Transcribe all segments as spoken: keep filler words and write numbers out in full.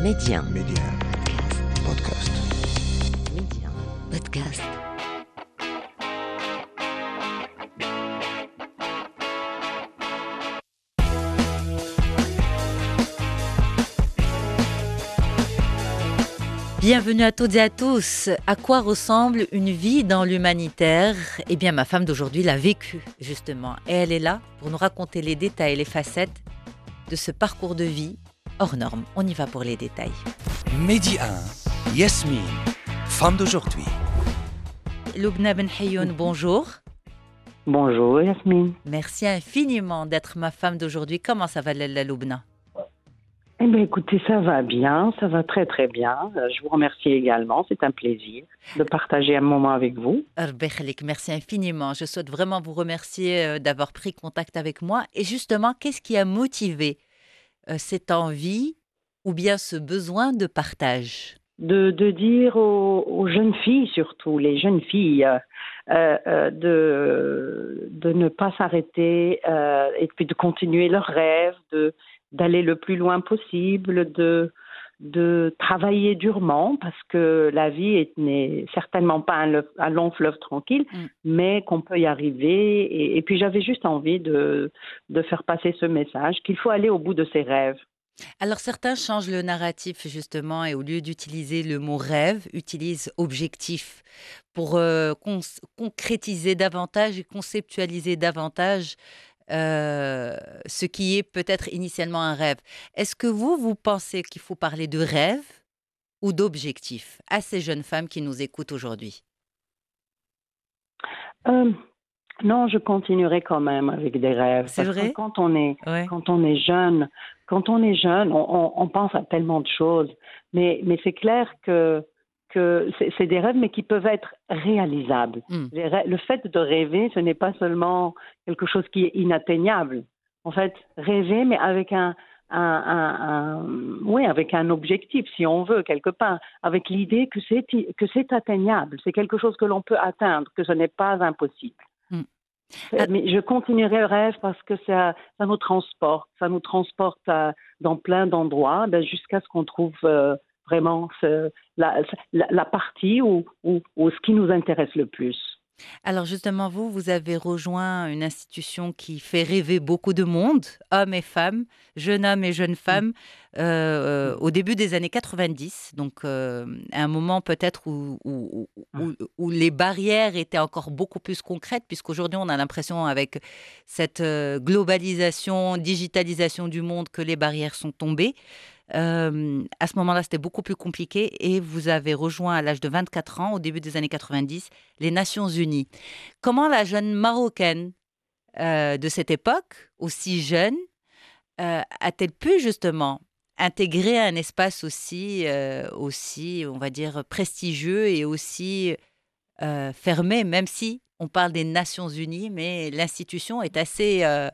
Média. Média. Podcast. Média. Podcast. Bienvenue à toutes et à tous. À quoi ressemble une vie dans l'humanitaire ? Eh bien, ma femme d'aujourd'hui l'a vécue, justement. Et elle est là pour nous raconter les détails et les facettes de ce parcours de vie hors norme. On y va pour les détails. Midi un, Yasmine, femme d'aujourd'hui. Loubna Ben Hayoun, bonjour. Bonjour Yasmine. Merci infiniment d'être ma femme d'aujourd'hui. Comment ça va, Lalla Loubna ? Eh bien, écoutez, ça va bien, ça va très très bien. Je vous remercie également, c'est un plaisir de partager un moment avec vous. Rabbi Khalik, merci infiniment. Je souhaite vraiment vous remercier d'avoir pris contact avec moi. Et justement, qu'est-ce qui a motivé euh, cette envie ou bien ce besoin de partage ? De, de dire aux, aux jeunes filles, surtout les jeunes filles, euh, euh, de, de ne pas s'arrêter euh, et puis de continuer leurs rêves, de d'aller le plus loin possible, de, de travailler durement, parce que la vie est, n'est certainement pas un, le, un long fleuve tranquille, mm. mais qu'on peut y arriver. Et, et puis j'avais juste envie de, de faire passer ce message, qu'il faut aller au bout de ses rêves. Alors certains changent le narratif justement et au lieu d'utiliser le mot rêve, utilisent objectif pour euh, con- concrétiser davantage et conceptualiser davantage Euh, ce qui est peut-être initialement un rêve. Est-ce que vous, vous pensez qu'il faut parler de rêve ou d'objectif à ces jeunes femmes qui nous écoutent aujourd'hui ? euh, Non, je continuerai quand même avec des rêves. C'est parce vrai ? que quand on est, ouais. quand on est jeune, quand on est jeune, on, on, on pense à tellement de choses. Mais, mais c'est clair que que c'est, c'est des rêves, mais qui peuvent être réalisables. Mm. Les rêves, le fait de rêver, ce n'est pas seulement quelque chose qui est inatteignable. En fait, rêver, mais avec un, un, un, un, oui, avec un objectif, si on veut, quelque part, avec l'idée que c'est, que c'est atteignable, c'est quelque chose que l'on peut atteindre, que ce n'est pas impossible. Mm. Ah. Mais je continuerai le rêve parce que ça, ça nous transporte, ça nous transporte à, dans plein d'endroits, ben, jusqu'à ce qu'on trouve... Euh, vraiment ce, la, la, la partie ou, ou, ou ce qui nous intéresse le plus. Alors justement, vous, vous avez rejoint une institution qui fait rêver beaucoup de monde, hommes et femmes, jeunes hommes et jeunes femmes, mmh. euh, au début des années quatre-vingt-dix, donc euh, à un moment peut-être où, où, où, où les barrières étaient encore beaucoup plus concrètes, puisqu'aujourd'hui on a l'impression avec cette globalisation, digitalisation du monde que les barrières sont tombées. Euh, à ce moment-là, c'était beaucoup plus compliqué et vous avez rejoint à l'âge de vingt-quatre ans, au début des années quatre-vingt-dix, les Nations Unies. Comment la jeune Marocaine euh, de cette époque, aussi jeune, euh, a-t-elle pu justement intégrer un espace aussi, euh, aussi, on va dire, prestigieux et aussi euh, fermé, même si on parle des Nations Unies, mais l'institution est assez, euh,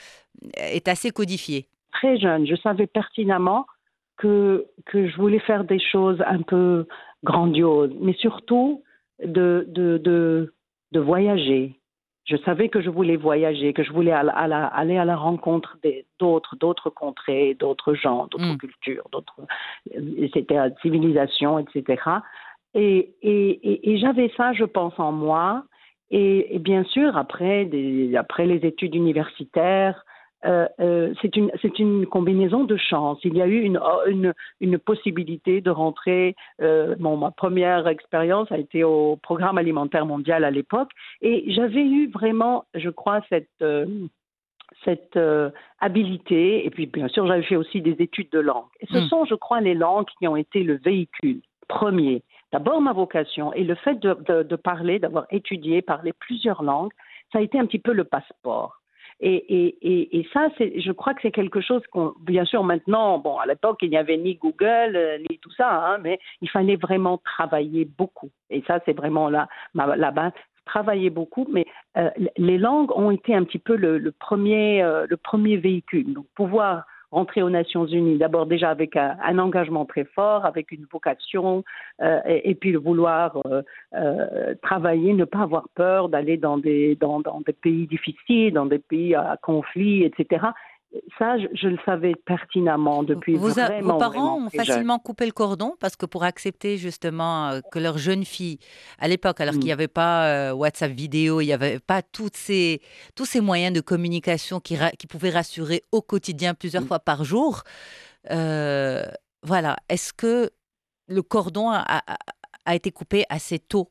est assez codifiée. Très jeune, je savais pertinemment Que, que je voulais faire des choses un peu grandioses, mais surtout de, de, de, de voyager. Je savais que je voulais voyager, que je voulais à la, à la, aller à la rencontre des, d'autres, d'autres contrées, d'autres gens, d'autres mmh. cultures, d'autres et cetera, civilisations, et cetera. Et, et, et, et j'avais ça, je pense, en moi. Et, et bien sûr, après, des, après les études universitaires, Euh, euh, c'est, une, c'est une combinaison de chance. Il y a eu une, une, une possibilité de rentrer. Euh, bon, ma première expérience a été au Programme alimentaire mondial à l'époque, et j'avais eu vraiment, je crois, cette, euh, cette euh, habilité. Et puis, bien sûr, j'avais fait aussi des études de langue. Et ce mmh. sont, je crois, les langues qui ont été le véhicule premier. D'abord, ma vocation et le fait de, de, de parler, d'avoir étudié, parler plusieurs langues, ça a été un petit peu le passeport. Et, et, et, et ça, c'est, je crois que c'est quelque chose qu'on, bien sûr, maintenant, bon, à l'époque, il n'y avait ni Google, euh, ni tout ça, hein, mais il fallait vraiment travailler beaucoup. Et ça, c'est vraiment là, la base, travailler beaucoup. Mais euh, les langues ont été un petit peu le, le, premier, euh, le premier véhicule. Donc, pouvoir rentrer aux Nations Unies, d'abord déjà avec un, un engagement très fort, avec une vocation, euh, et, et puis le vouloir euh, euh, travailler, ne pas avoir peur d'aller dans des, dans, dans des pays difficiles, dans des pays à conflit, et cetera. ça, je, je le savais pertinemment depuis Vous a- vos vraiment, parents vraiment ont très jeune. facilement coupé le cordon parce que pour accepter justement euh, que leur jeune fille, à l'époque, alors qu'il Mm. n'y avait pas euh, WhatsApp vidéo, il n'y avait pas toutes ces, tous ces moyens de communication qui, ra- qui pouvaient rassurer au quotidien plusieurs Mm. fois par jour, euh, voilà. Est-ce que le cordon a, a- a été coupé assez tôt?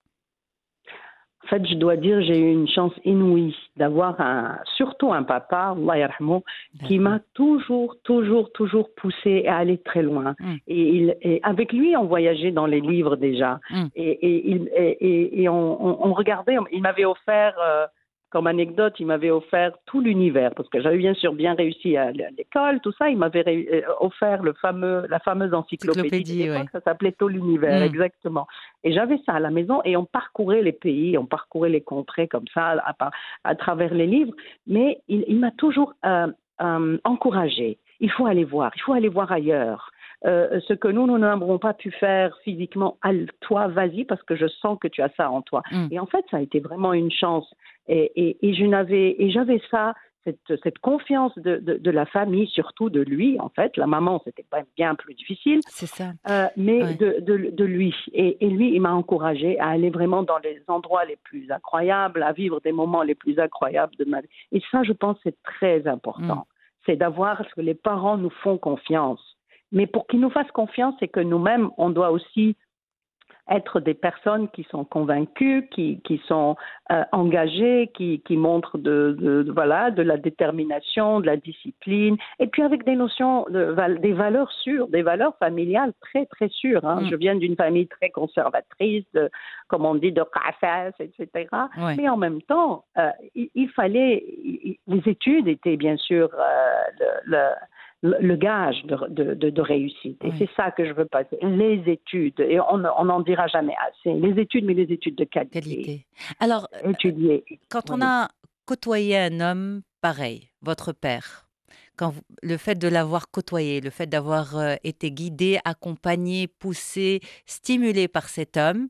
En fait, je dois dire, j'ai eu une chance inouïe d'avoir un, surtout un papa, Allah yarhamou, qui D'accord. m'a toujours, toujours, toujours poussé à aller très loin. Mm, Et, il, et avec lui, on voyageait dans les livres déjà. mm. Et, et, il- et, et- et on, on- on regardait, il m'avait offert, euh, comme anecdote, il m'avait offert tout l'univers, parce que j'avais bien sûr bien réussi à l'école, tout ça. Il m'avait ré- euh, offert le fameux, la fameuse encyclopédie de Encyclopédie, l'époque, oui. ça s'appelait Tout l'univers, Mm. exactement. Et j'avais ça à la maison et on parcourait les pays, on parcourait les contrées comme ça à, par- à travers les livres. Mais il, il m'a toujours euh, euh, encouragé. Il faut aller voir, il faut aller voir ailleurs. Euh, ce que nous, nous n'avons pas pu faire physiquement, à toi, vas-y, parce que je sens que tu as ça en toi. Mm. Et en fait, ça a été vraiment une chance. Et, et, et je n'avais, et j'avais ça, cette, cette confiance de, de, de la famille, surtout de lui, en fait. La maman, c'était pas bien plus difficile. C'est ça. Euh, mais Ouais. de, de, de lui. Et, et lui, il m'a encouragé à aller vraiment dans les endroits les plus incroyables, à vivre des moments les plus incroyables de ma vie. Et ça, je pense, c'est très Mm. important. C'est d'avoir ce que les parents nous font confiance. Mais pour qu'ils nous fassent confiance, c'est que nous-mêmes, on doit aussi être des personnes qui sont convaincues, qui, qui sont euh, engagées, qui, qui montrent de, de, de- voilà, de la détermination, de la discipline, et puis avec des notions, de, val- des valeurs sûres, des valeurs familiales très, très sûres. Hein. Mm. Je viens d'une famille très conservatrice, de, comme on dit, de cassas, et cetera. Ouais. Mais en même temps, euh, il, il fallait, il- les études étaient bien sûr euh, le, le le gage de, de, de, de réussite. Et Oui. c'est ça que je veux passer. Les études, et on n'en dira jamais assez. Les études, mais les études de qualité. Qualité. Alors, euh, Étudier. quand on Oui. a côtoyé un homme pareil, votre père, quand vous- le fait de l'avoir côtoyé, le fait d'avoir euh, été guidé, accompagné, poussé, stimulé par cet homme,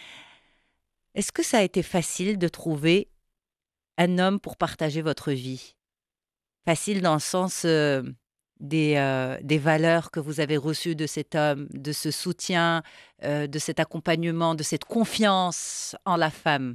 est-ce que ça a été facile de trouver un homme pour partager votre vie? Facile dans le sens euh, des, euh, des valeurs que vous avez reçues de cet homme, de ce soutien, euh, de cet accompagnement, de cette confiance en la femme.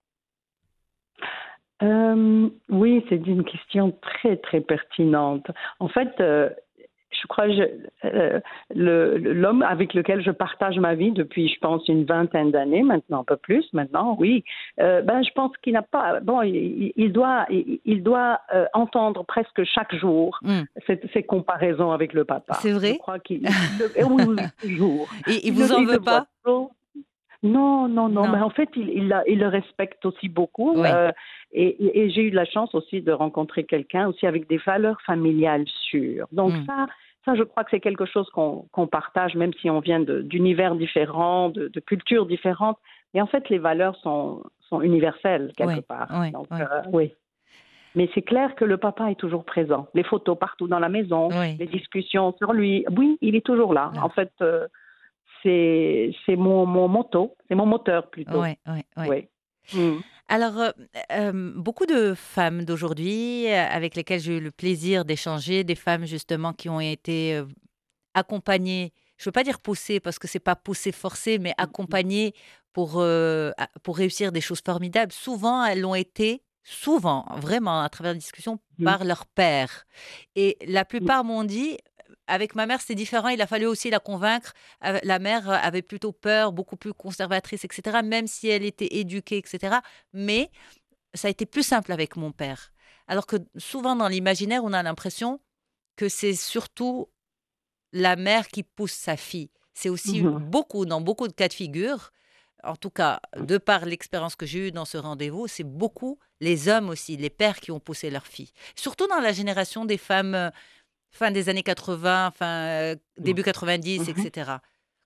Euh, oui, c'est une question très, très pertinente. En fait, euh, je crois que je- euh, le- le- l'homme avec lequel je partage ma vie depuis, je pense, une vingtaine d'années, maintenant un peu plus, maintenant, oui, euh, ben, je pense qu'il n'a pas, bon, il, il doit, il, il doit euh, entendre presque chaque jour Hmm. ces, ces comparaisons avec le papa. C'est Je vrai? crois qu'il, il le- eh oui, oui, oui, toujours. Et il Il vous le, en il le veut voit pas? toujours. Non, non, non, mais Non. en fait, il, il, la- il le respecte aussi beaucoup. Oui. euh, et, et- et j'ai eu la chance aussi de rencontrer quelqu'un aussi avec des valeurs familiales sûres. Donc Mm. ça, ça, je crois que c'est quelque chose qu'on qu'on partage, même si on vient de- d'univers différents, de, de cultures différentes. Et en fait, les valeurs sont, sont universelles quelque Oui, part. oui, Donc oui. euh, oui. Mais c'est clair que le papa est toujours présent. Les photos partout dans la maison, Oui. les discussions sur lui. Oui, il est toujours là. Là. En fait, euh, c'est c'est mon, mon motto, c'est mon moteur plutôt. Oui, oui, oui. Oui. Mm. Alors, euh, euh, beaucoup de femmes d'aujourd'hui euh, avec lesquelles j'ai eu le plaisir d'échanger, des femmes justement qui ont été euh, accompagnées, je ne veux pas dire poussées parce que c'est pas poussées forcées, mais accompagnées pour, euh, à- pour réussir des choses formidables. Souvent, elles l'ont été, souvent, vraiment, à travers la discussion, Mm. par leur père. Et la Mm. plupart m'ont dit, avec ma mère, c'est différent, il a fallu aussi la convaincre. Euh, La mère avait plutôt peur, beaucoup plus conservatrice, et cetera, même si elle était éduquée, et cetera. Mais ça a été plus simple avec mon père. Alors que souvent, dans l'imaginaire, on a l'impression que c'est surtout la mère qui pousse sa fille. C'est aussi Mhm. beaucoup, dans beaucoup de cas de figure, en tout cas, de par l'expérience que j'ai eue dans ce rendez-vous, c'est beaucoup les hommes aussi, les pères qui ont poussé leurs filles. Surtout dans la génération des femmes, euh, fin des années quatre-vingts, fin, euh, début quatre-vingt-dix, Mhm. et cetera.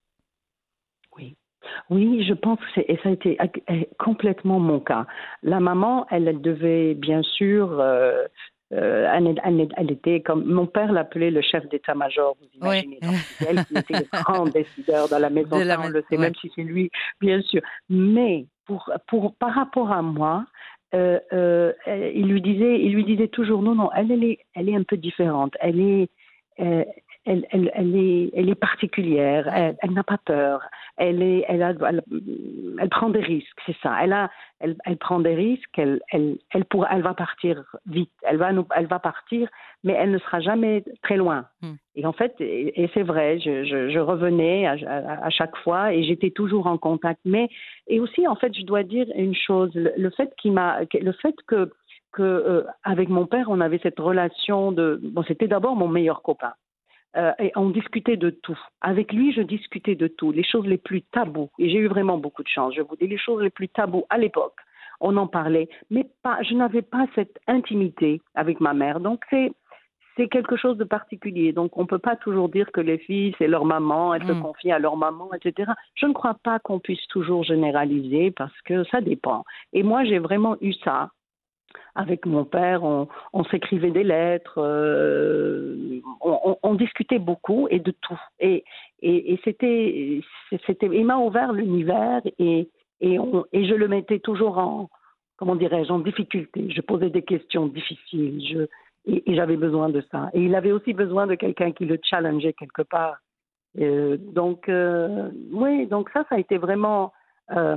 Oui. Oui, je pense que c'est, et ça a été ac- eh, complètement mon cas. La maman, elle, elle devait bien sûr, euh, euh, elle, elle- elle était comme, mon père l'appelait le chef d'état-major, vous Oui, imaginez. Donc, c'est elle qui était le grand décideur dans la maison, de la ça on maison. le sait, Ouais. même si c'est lui, bien sûr. Mais pour, pour, par rapport à moi, euh, euh, il lui disait, il lui disait toujours non, non, elle, elle est, elle est un peu différente. Elle est, euh, elle, elle, elle est, elle est particulière. Elle, elle n'a pas peur. Elle est, elle a, elle, elle prend des risques. C'est ça. Elle a, elle, elle prend des risques. Elle, elle, elle pourra, elle va partir vite. Elle va nous, elle va partir, mais elle ne sera jamais très loin. Mm. Et en fait, et, et c'est vrai, je, je, je revenais à, à, à chaque fois et j'étais toujours en contact. Mais et aussi, en fait, je dois dire une chose, le, le fait qu'il m'a, le fait que, que euh, avec mon père, on avait cette relation de, bon, c'était d'abord mon meilleur copain. Euh, et on discutait de tout. Avec lui, je discutais de tout, les choses les plus tabous. Et j'ai eu vraiment beaucoup de chance. Je vous dis les choses les plus tabous à l'époque. On en parlait, mais pas, je n'avais pas cette intimité avec ma mère. Donc c'est c'est quelque chose de particulier. Donc, on ne peut pas toujours dire que les filles, c'est leur maman, elles se Mm. confient à leur maman, et cetera. Je ne crois pas qu'on puisse toujours généraliser parce que ça dépend. Et moi, j'ai vraiment eu ça. Avec mon père, on, on s'écrivait des lettres, euh, on, on, on discutait beaucoup et de tout. Et, et, et c'était, c'était, il m'a ouvert l'univers et, et, on, et je le mettais toujours en, comment dirais-je, en difficulté. Je posais des questions difficiles. Je, et, et j'avais besoin de ça. Et il avait aussi besoin de quelqu'un qui le challengeait quelque part. Euh, donc, euh, oui, donc ça, ça a été vraiment euh,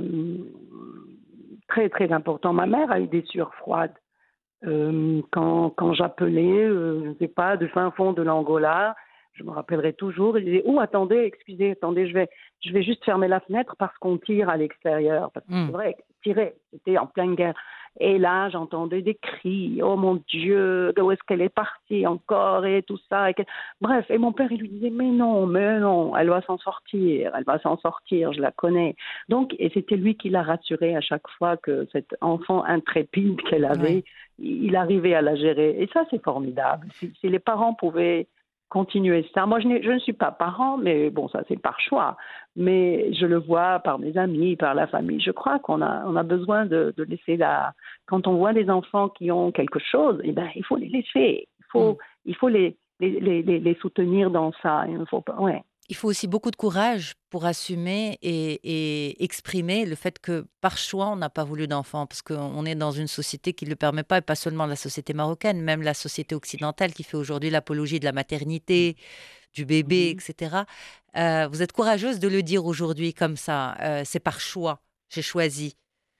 très, très important. Ma mère a eu des sueurs froides. Euh, quand, quand j'appelais, euh, je ne sais pas, du fin fond de l'Angola, je me rappellerai toujours, il disait, oh, attendez, excusez, attendez, je vais, je vais juste fermer la fenêtre parce qu'on tire à l'extérieur. Parce que Mm. c'est vrai, tirer, c'était en pleine guerre. Et là, j'entendais des cris, oh mon Dieu, où est-ce qu'elle est partie encore et tout ça. Et que... Bref, et mon père, il lui disait, mais non, mais non, elle va s'en sortir, elle va s'en sortir, je la connais. Donc, et c'était lui qui l'a rassurée à chaque fois que cet enfant intrépide qu'elle avait, Ouais. il arrivait à la gérer. Et ça, c'est formidable. Si, si les parents pouvaient continuer ça. Moi, je, n'ai- je ne suis pas parent, mais bon, ça, c'est par choix. Mais je le vois par mes amis, par la famille. Je crois qu'on a, on a besoin de, de laisser la... Quand on voit des enfants qui ont quelque chose, eh ben, il faut les laisser. Il faut, Mm. il faut les, les, les, les, les soutenir dans ça. Il faut pas... Ouais. Il faut aussi beaucoup de courage pour assumer et, et exprimer le fait que par choix, on n'a pas voulu d'enfant, parce qu'on est dans une société qui ne le permet pas, et pas seulement la société marocaine, même la société occidentale qui fait aujourd'hui l'apologie de la maternité, du bébé, Mhm. et cetera. Euh, vous êtes courageuse de le dire aujourd'hui comme ça, euh, c'est par choix, j'ai choisi.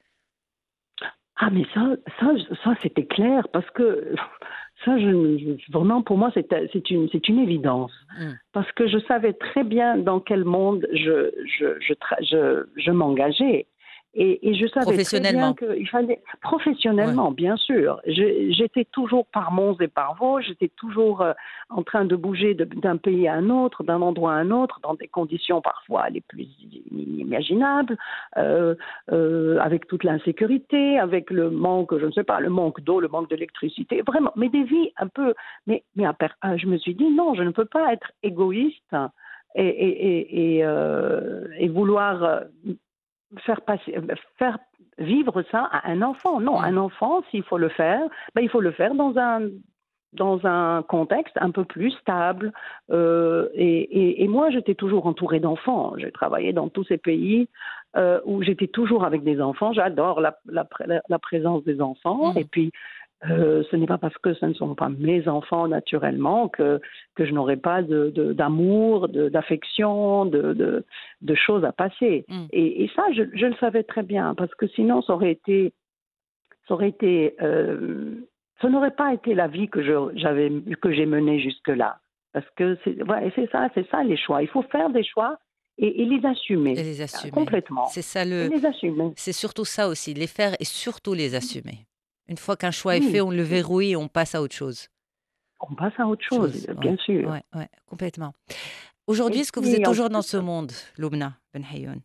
Ah, mais ça, ça, ça c'était clair parce que ça, je, je- vraiment, pour moi, c'est c'est une, c'est une évidence. Mm. Parce que je savais très bien dans quel monde je, je, je, tra- je, je m'engageais. Et, et je savais très bien Professionnellement, qu'il fallait, ouais. professionnellement, bien sûr, je- j'étais toujours par Mons et par Vaux, j'étais toujours euh, en train de bouger de- d'un pays à un autre, d'un endroit à un autre, dans des conditions parfois les plus inimaginables, euh, euh, avec toute l'insécurité, avec le manque, je ne sais pas, le manque d'eau, le manque d'électricité, vraiment, mais des vies un peu... Mais, mais à per- ah, je me suis dit, non, je ne peux pas être égoïste et, et, et, et, euh, et vouloir euh, faire, passer, faire vivre ça à un enfant. Non, Mm. un enfant, s'il faut le faire, ben, il faut le faire dans un, dans un contexte un peu plus stable. Euh, et, et, et moi, j'étais toujours entourée d'enfants. J'ai travaillé dans tous ces pays euh, où j'étais toujours avec des enfants. J'adore la, la, la présence des enfants. Et Mm. puis, euh, ce n'est pas parce que ce ne sont pas mes enfants naturellement que, que je n'aurai pas de, de, d'amour, de, d'affection, de, de, de choses à passer. Mm. Et, et ça, je, je le savais très bien parce que sinon, ça aurait été, ça aurait été, euh, ça n'aurait pas été la vie que je, j'avais, que j'ai menée jusque-là. Parce que c'est, ouais, c'est ça, c'est ça les choix. Il faut faire des choix et, et les Et assumer les assumer. complètement. C'est ça Et le, les assumer. c'est surtout ça aussi, les faire et surtout les assumer. Une fois qu'un choix est fait, Oui, on le oui. verrouille et on passe à autre chose. On passe à autre chose, Chose, ouais, bien sûr. ouais, ouais, complètement. Aujourd'hui, Et est-ce que vous êtes puis, en toujours dans plus, ce monde, Loubna Ben Hayoun?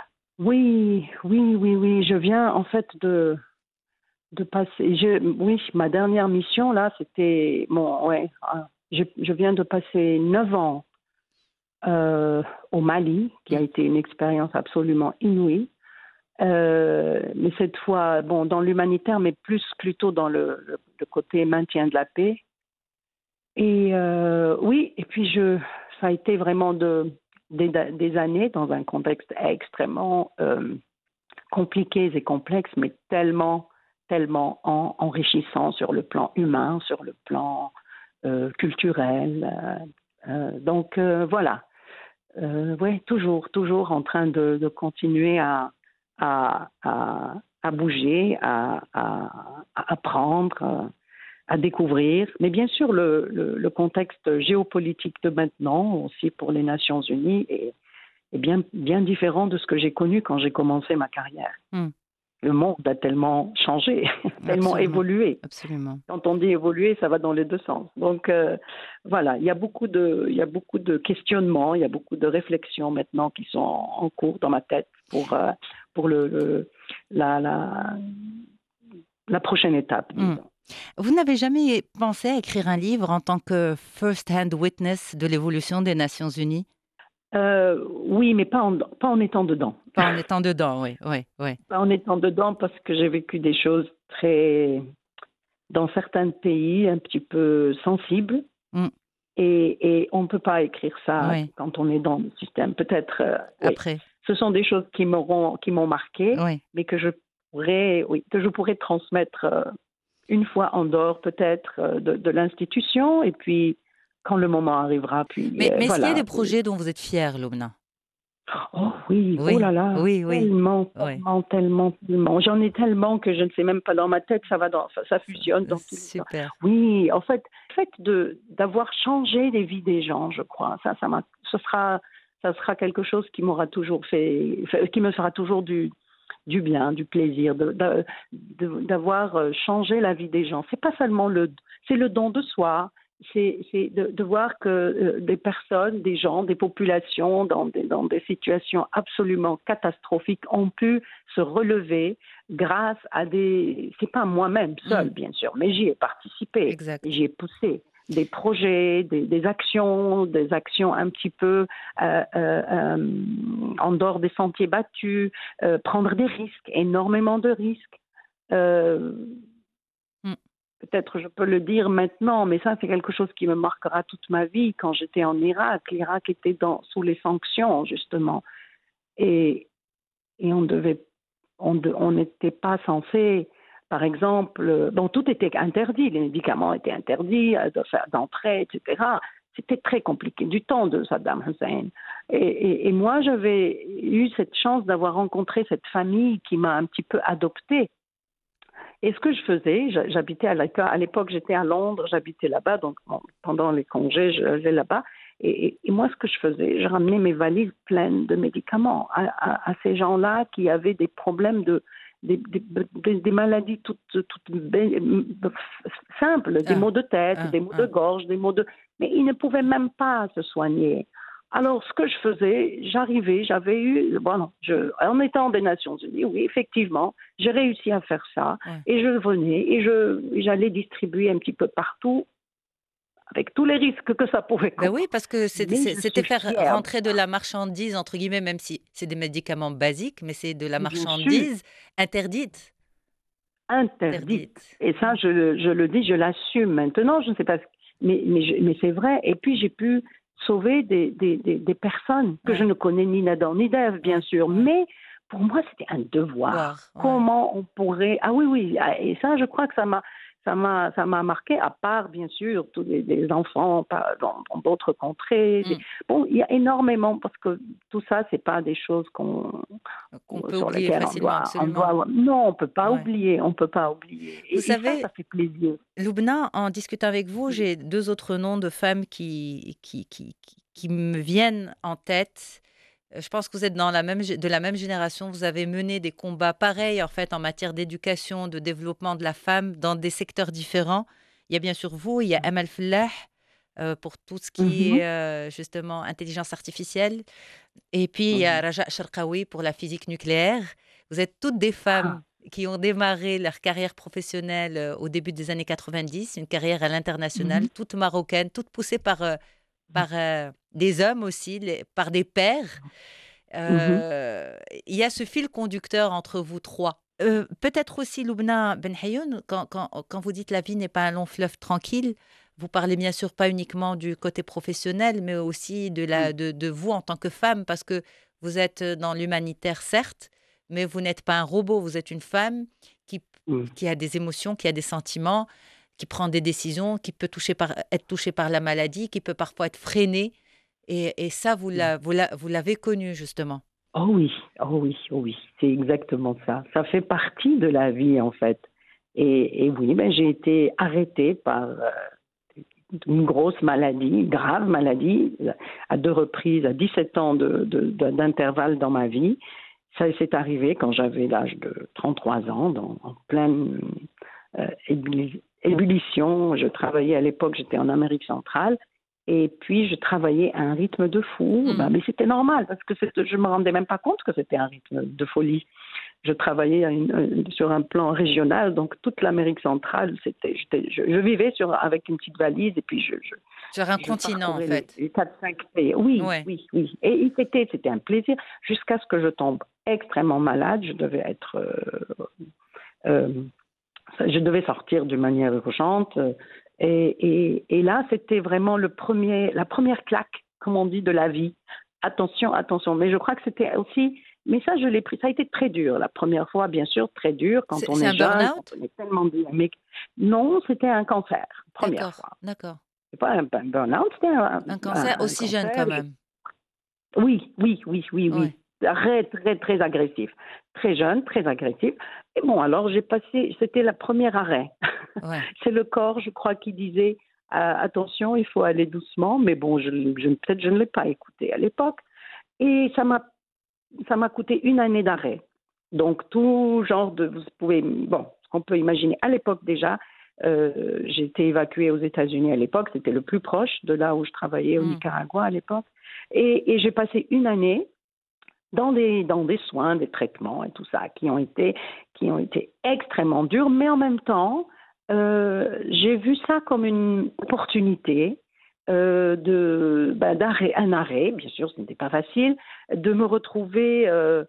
oui, oui, oui, oui. Je viens en fait de, de passer. Je, oui, ma dernière mission là, c'était mon. Ouais, ah, je, je viens de passer neuf ans euh, au Mali, qui a Mm. été une expérience absolument inouïe. Euh, mais cette fois, bon, dans l'humanitaire, mais plus plutôt dans le, le, le côté maintien de la paix. Et euh, oui, et puis je, ça a été vraiment de, des, des années dans un contexte extrêmement euh, compliqués et complexes, mais tellement, tellement en- enrichissant sur le plan humain, sur le plan euh, culturel. Euh, euh, donc euh, voilà. Euh, ouais, toujours, toujours en train de, de continuer à, à, à, à bouger, à, à, à apprendre, euh, à découvrir. Mais bien sûr, le, le, le contexte géopolitique de maintenant, aussi pour les Nations Unies, est, est bien, bien différent de ce que j'ai connu quand j'ai commencé ma carrière. Mm. Le monde a tellement changé, tellement Absolument, évolué. absolument. Quand on dit évoluer, ça va dans les deux sens. Donc euh, voilà, il y a beaucoup de, il y a beaucoup de questionnements, il y a beaucoup de réflexions maintenant qui sont en, en cours dans ma tête pour euh, pour le, le la, la la prochaine étape, Mm. disons. Vous n'avez jamais pensé à écrire un livre en tant que first-hand witness de l'évolution des Nations Unies? Euh, oui, mais pas en pas en étant dedans. Pas en étant dedans, oui, oui, oui. Pas en étant dedans parce que j'ai vécu des choses très dans certains pays un petit peu sensibles. Mm. Et, et on ne peut pas écrire ça Oui, quand on est dans le système. Peut-être, euh, oui. après, Ce sont des choses qui m'auront, qui m'ont marqué, oui. mais que je pourrais, oui, que je pourrais transmettre euh, une fois en dehors peut-être euh, de, de l'institution, et puis quand le moment arrivera, puis Mais, euh, mais est-ce qu'il y a des voilà. projets dont vous êtes fière, Lubna? Oh oui, oh Oui, là là, oui, oui, tellement, oui. tellement, tellement, tellement. J'en ai tellement que je ne sais même pas dans ma tête, ça va dans, ça, ça fusionne dans tous les sens. Super. Oui, en fait, le fait de d'avoir changé les vies des gens, je crois, ça, ça m'a, ce sera, ça sera quelque chose qui m'aura toujours fait, fait- qui me fera toujours du du bien, du plaisir, de, de- de- d'avoir euh, changé la vie des gens. C'est pas seulement le, c'est le don de soi. C'est, c'est de, de voir que euh, des personnes, des gens, des populations dans des, dans des situations absolument catastrophiques ont pu se relever grâce à des... C'est pas moi-même seul, Mm. bien sûr, mais j'y ai participé, Exact. j'y ai poussé des projets, des, des actions, des actions un petit peu euh, euh, euh, en dehors des sentiers battus, euh, prendre des risques, énormément de risques. Euh, Mm. Peut-être je peux le dire maintenant, mais ça c'est quelque chose qui me marquera toute ma vie. Quand j'étais en Irak, l'Irak était dans, sous les sanctions justement, et, et on devait, on de- on n'était pas censé, par exemple, euh, bon tout était interdit, les médicaments étaient interdits euh, de faire- d'entrée, et cetera. C'était très compliqué du temps de Saddam Hussein. Et, et- et moi j'avais eu cette chance d'avoir rencontré cette famille qui m'a un petit peu adoptée. Et ce que je faisais, j'a- j'habitais à l'époque, à l'époque, j'étais à Londres, j'habitais là-bas, donc bon, pendant les congés, j'allais là-bas. Et, et- et moi, ce que je faisais, je ramenais mes valises pleines de médicaments à, à- à ces gens-là qui avaient des problèmes de des, des- des- des maladies toutes, toutes bé- simples, des Ah, maux de tête, ah, des maux de ah. gorge, des maux de... Mais ils ne pouvaient même pas se soigner. Alors, ce que je faisais, j'arrivais, j'avais eu, bon, je, en étant des Nations Unies, oui, effectivement, j'ai réussi à faire ça, Ouais. et je venais, et je, j'allais distribuer un petit peu partout, avec tous les risques que ça pouvait Ben comporter. oui, parce que c'est- Mais c'est- je c'était suis faire fière de rentrer de la marchandise, entre guillemets, même si c'est des médicaments basiques, mais c'est de la bien sûr, marchandise interdite. interdite. Interdite. Et ça, je, le- je le dis, je l'assume maintenant, je ne sais pas, ce- mais, mais, je- mais c'est vrai. Et puis, j'ai pu sauver des, des, des, des personnes que Ouais. je ne connais ni d'Adam ni d'Ève, bien Ouais, sûr, ouais. mais pour moi, c'était un devoir. Voir, ouais. Comment on pourrait... Ah oui, oui, ah, et ça, je crois que ça m'a... Ça m'a, ça m'a marqué, à part, bien sûr, tous les, les enfants pas- dans, dans d'autres contrées. Des- Mm. Bon, il y a énormément, parce que tout ça, c'est pas des choses qu'on, Qu'on peut sur oublier lesquelles on facilement, doit, on absolument. doit... Non, on peut pas Ouais. oublier, on peut pas oublier. Vous Et, et ça, savez, ça fait plaisir. Lubna, en discutant avec vous, Oui. j'ai deux autres noms de femmes qui, qui, qui, qui, qui me viennent en tête. Euh, Je pense que vous êtes dans la même, gé- de la même génération. Vous avez mené des combats pareils, en fait, en matière d'éducation, de développement de la femme, dans des secteurs différents. Il y a bien sûr vous, il y a Amal Fellah euh, pour tout ce qui Mhm. est euh, justement intelligence artificielle. Et puis il y a Oui. Raja Sharqawi pour la physique nucléaire. Vous êtes toutes des Ah, femmes qui ont démarré leur carrière professionnelle euh, au début des années quatre-vingt-dix, une carrière à l'international, mhm. toutes marocaines, toutes poussées par, euh, par euh, des hommes aussi, les- par des pères. Mhm. Euh, Il y a ce fil conducteur entre vous trois. Euh, Peut-être aussi, Loubna Ben Hayoun, quand, quand, quand vous dites la vie n'est pas un long fleuve tranquille, vous parlez bien sûr pas uniquement du côté professionnel, mais aussi de, la, Oui. de, de vous en tant que femme, parce que vous êtes dans l'humanitaire, certes, mais vous n'êtes pas un robot. Vous êtes une femme qui, Mm. qui a des émotions, qui a des sentiments, qui prend des décisions, qui peut toucher par, être touchée par la maladie, qui peut parfois être freinée. Et, et ça, vous, la, vous, la, vous l'avez connu, justement. Oh oui, oh oui, oh oui, c'est exactement ça. Ça fait partie de la vie, en fait. Et, et oui, ben, j'ai été arrêtée par euh, une grosse maladie, une grave maladie, à deux reprises, à dix-sept ans de, de, de, d'intervalle dans ma vie. Ça s'est arrivé quand j'avais l'âge de trente-trois ans, dans, en pleine euh, ébulli- ébullition. Je travaillais à l'époque, j'étais en Amérique centrale. Et puis, je travaillais à un rythme de fou. Mm. Ben, mais c'était normal, parce que c'est- je ne me rendais même pas compte que c'était un rythme de folie. Je travaillais à une- sur un plan régional, donc toute l'Amérique centrale, c'était, j'étais- je, je vivais sur, avec une petite valise, et puis je, je, Sur un je continent, en parcourais fait. les, les quatre cinq pays. Oui, Ouais. oui, oui. Et, et c'était, c'était un plaisir, jusqu'à ce que je tombe extrêmement malade. Je devais être... euh, euh, je devais sortir d'une manière urgente. euh, Et, et, et là, c'était vraiment le premier, la première claque, comme on dit, de la vie. Attention, attention. Mais je crois que c'était aussi... Mais ça, je l'ai pris. Ça a été très dur. La première fois, bien sûr, très dur. Quand C'est, on c'est est un jeune, burn-out? quand on est tellement dynamique. Non, c'était un cancer. Première D'accord, fois. d'accord. C'est pas un, un burn-out, c'était un, Un cancer un- un aussi jeune, cancer. quand même. Oui, oui, oui, oui, oui. Ouais. Très, très, très agressif. Très jeune, très agressif. Et bon, alors j'ai passé, c'était le premier arrêt. Ouais. C'est le corps, je crois, qui disait euh, attention, il faut aller doucement. Mais bon, je, je, peut-être je ne l'ai pas écouté à l'époque. Et ça m'a, ça m'a coûté une année d'arrêt. Donc, tout genre de. Vous pouvez. Bon, ce qu'on peut imaginer à l'époque déjà. Euh, j'ai été évacuée aux États-Unis à l'époque. C'était le plus proche de là où je travaillais au Mm. Nicaragua à l'époque. Et, et j'ai passé une année dans des, dans des soins, des traitements et tout ça, qui ont été, qui ont été extrêmement durs, mais en même temps, euh, j'ai vu ça comme une opportunité euh, de, ben, d'arrêt, un arrêt, bien sûr, ce n'était pas facile, de me retrouver... Euh,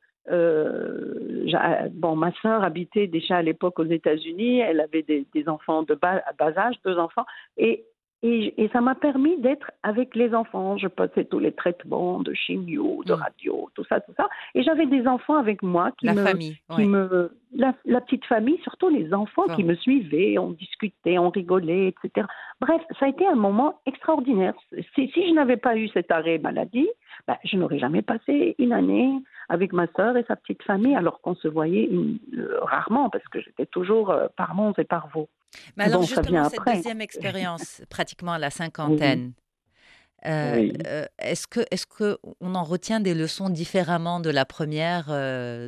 euh, j'a- bon, ma sœur habitait déjà à l'époque aux États-Unis, elle avait des, des enfants de bas, à bas âge, deux enfants, et et, et ça m'a permis d'être avec les enfants. Je passais tous les traitements de chimio, de Mm. radio, tout ça, tout ça. Et j'avais des enfants avec moi qui La me, famille, qui ouais. me, la, la petite famille, surtout les enfants Bon. qui me suivaient, on discutait, on rigolait, et cetera. Bref, ça a été un moment extraordinaire. Si, si je n'avais pas eu cet arrêt maladie, ben, je n'aurais jamais passé une année avec ma sœur et sa petite famille, alors qu'on se voyait une, euh, rarement, parce que j'étais toujours euh, par Mons et par Vaux. Mais alors, Bon, ça vient justement, cette après. deuxième expérience, pratiquement à la Oui, cinquantaine, euh, oui. euh, est-ce que, est-ce que on en retient des leçons différemment de la première euh,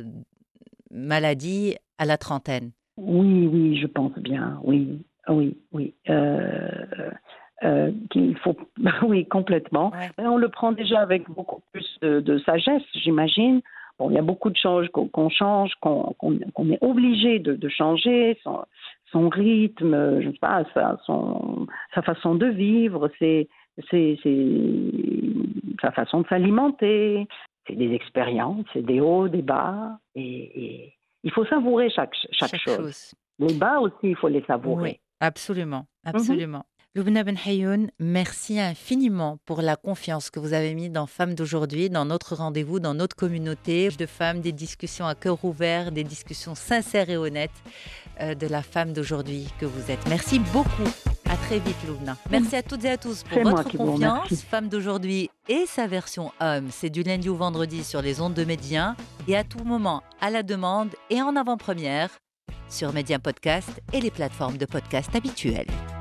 maladie à la trentaine? Oui, oui, je pense bien, oui, oui, oui. Euh, euh, qu'il faut, oui, complètement. Ouais. Mais on le prend déjà avec beaucoup plus de, de sagesse, j'imagine. Bon, il y a beaucoup de choses qu'on, qu'on change, qu'on, qu'on, qu'on est obligé de, de changer, son, son rythme, je sais pas, sa, son, sa façon de vivre, c'est, c'est, c'est sa façon de s'alimenter. C'est des expériences, c'est des hauts, des bas, et, et il faut savourer chaque, chaque, Chaque chose. chose. Les bas aussi, il faut les Oui, savourer. absolument, Mhm. absolument. Lubna Ben Hayoun, merci infiniment pour la confiance que vous avez mise dans Femmes d'aujourd'hui, dans notre rendez-vous, dans notre communauté de femmes, des discussions à cœur ouvert, des discussions sincères et honnêtes euh, de la femme d'aujourd'hui que vous êtes. Merci beaucoup. À très vite, Lubna. Merci à toutes et à tous pour C'est moi votre qui vous confiance. remercie. Femme d'aujourd'hui et sa version homme, c'est du lundi au vendredi sur les ondes de Média et à tout moment à la demande et en avant-première sur Média Podcast et les plateformes de podcast habituelles.